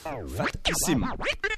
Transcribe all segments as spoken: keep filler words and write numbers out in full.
Fatissime.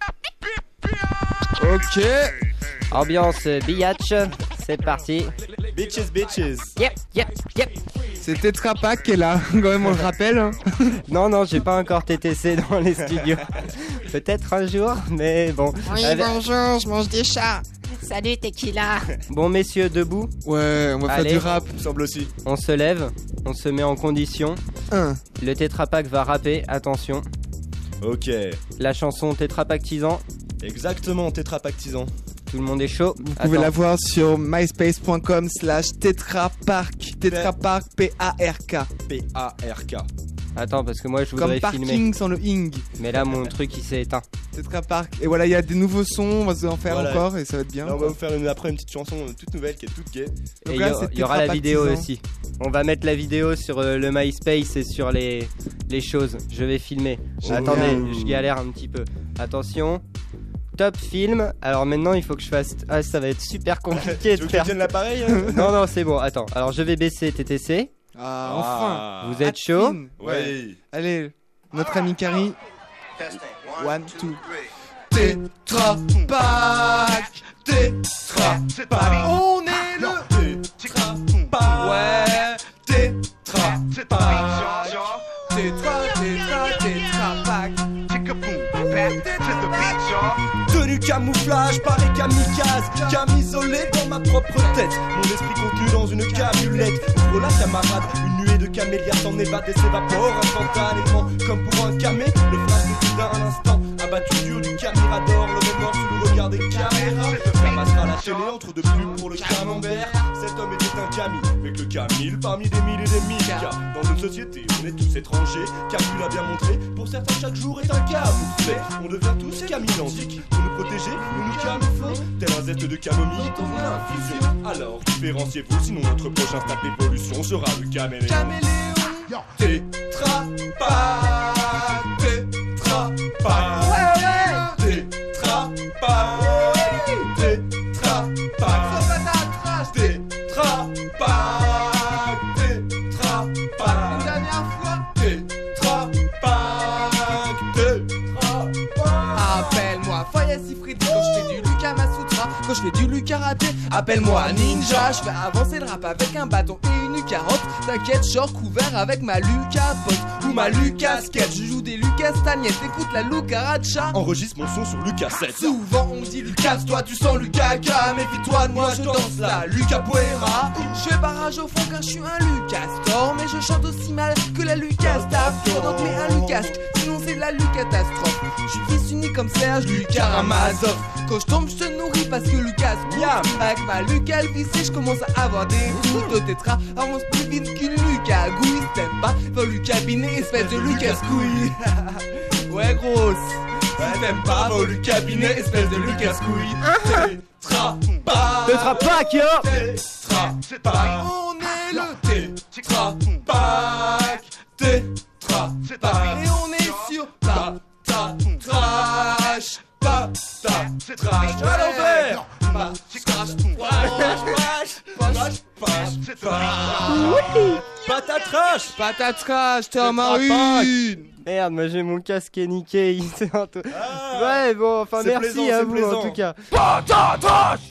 Ok. Ambiance biatch, c'est parti. Bitches, bitches. Yep, yep, yep. C'est Tetra Pak qui est là, quand même on le rappelle. Hein. Non, non, j'ai pas encore T T C dans les studios. Peut-être un jour, mais bon. Oui, Avec- bonjour, je mange des chats. Salut, Tequila. Bon, messieurs, debout, Ouais, on va Allez. faire du rap. Il me semble aussi. on se lève, on se met en condition. Un. Le Tetra Pak va rapper, attention. Ok. La chanson Tetra Paktisant, Exactement, tétrapactisant. tout le monde est chaud. Vous pouvez la voir sur myspace.com slash tetrapark. Tetrapark, P A R K. P A R K. Attends, parce que moi je Comme voudrais parking filmer. sans le ing. Mais là, mon truc il s'est éteint. Tetrapark. Et voilà, il y a des nouveaux sons, on va en faire Voilà. encore et ça va être bien. Là, on va vous faire une, après une petite chanson euh, toute nouvelle qui est toute gay. Et Donc il y, là, a- c'est il y aura la Tetra vidéo Paktisant. aussi. On va mettre la vidéo sur euh, le MySpace et sur les, les choses. Je vais filmer. Génial. Attendez, je galère un petit peu. Attention. Top film. Alors maintenant, il faut que je fasse. Ah, ça va être super compliqué Tu de veux que je faire. tienne l'appareil hein Non, non, c'est bon. Attends. Alors, je vais baisser T T C. Ah, enfin. Vous êtes chaud? Atine. Ouais. Allez, notre ami Carrie. One, two. Tetra Pak. Tetra Pak. On est le Tetra Ouais. Tetra Pak. Tetra, Tetra, Tetra Pak. Tenue camouflage, pareil kamikaze, camisolé dans ma propre tête. Mon esprit contenu dans une camulette. Ouvre la camarade, une nuée de camélias s'en évade et s'évapore instantanément. Comme pour un camé, le flash d'un instant. Abattu du haut du camirador, le remords sous le regard des caméras. Ça passera la télé entre deux pubs pour le camembert. Cet homme était un Camille, mais que le Camille parmi des mille et des mille cas. Dans une société, on est tous étrangers. Camille l'a bien montré, pour certains chaque jour est un camouflet. On devient tous camélandiques. Pour nous protéger, nous nous camouflons. Tel un zeste de camomille dans une infusion. Alors différenciez-vous, sinon notre prochain stade d'évolution sera le caméléon. Caméléon. Tetra Pak. Tetra Pak. Tetra Pak. Tetra Pak. Tetra Pak. Tetra Pak. Dernière fois. Tetra Pak. Tetra Pak. Appelle-moi Faya Sifredi quand je fais du Lucas Masutra. Quand je fais du Lucas raté, appelle-moi Ninja. Je fais avancer le rap avec un bâton et une carotte. T'inquiète, short couvert avec ma Lucas Post ou ma Lucas Sketch. Je joue des Lucas Tagnettes, écoute la Lucaracha. Enregistre mon son sur Lucas sept. Souvent on dit Lucas, toi tu sens Lucas K. Méfie-toi de moi, je danse la Lucas Poera. Je fais barrage au fond car je suis un Lucas Storm. Mais je chante aussi mal que la Lucas Staff. Donc mets un Lucas, sinon c'est la Lucatastrophe. Je suis fils unique comme Serge Lucas Ramazov. Quand je tombe je te nourris parce que Lucas miam. Avec ma Lucas vissée je commence à avoir des coups de tétra. Avance plus vite qu'une Lucas Gouille. Si t'aimes pas, va au Lucas Binet, espèce de Lucas Couille. Ouais grosse. Si t'aimes pas, va au Lucas Binet, espèce de Lucas Couille. Tetra Pak. Tetra Pak, yo! Tetra Pak. On est le Tetra Pak. Tetra Pak. et on est sur Ta ta trash. Ta ta trash. À l'envers. Pa trash. Trash. Trash. Trash. Trash. Patatrash. Patatrash, t'es un Tetra marine. Merde, moi j'ai mon casque est niqué. il s'est entou- Ah. Ouais, bon, enfin C'est merci plaisant, à c'est vous plaisant. en tout cas. Patatrash.